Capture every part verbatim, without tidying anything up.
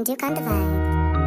Duke on the vibe.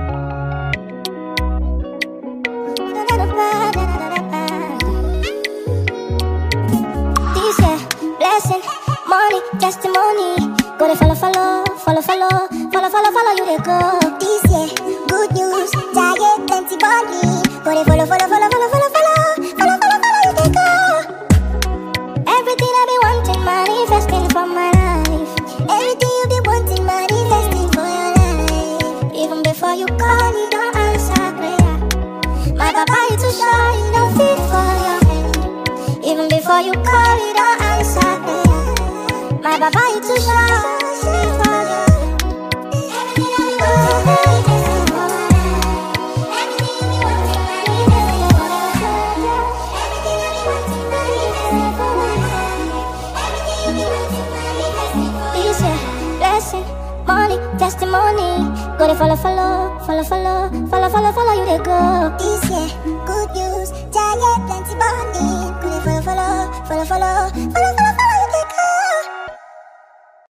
This year, blessing, money, testimony. Go to follow, follow, follow, follow, follow, follow, follow you they go. This year, good news, giant plenty body. Go to follow, follow, follow, follow, follow, follow, follow, follow, follow you they go. Everything I be wanting, manifesting for my life. Everything you be wanting, manifesting for your life. Even before you call, you don't answer prayer. My papa, you too shy, you don't fit for your hand. Even before you call, you don't answer prayer. My papa, you too shy, you fit for your hand. Everything I be wanting, manifesting for my life. Everything you be wanting, manifesting for your life. Everything I be wanting, manifesting for my life. Everything you be wanting, manifesting for your life. This year, blessing, money, testimony. Go to follow, follow, follow, follow, follow, follow, follow you they go. This year, good news, giant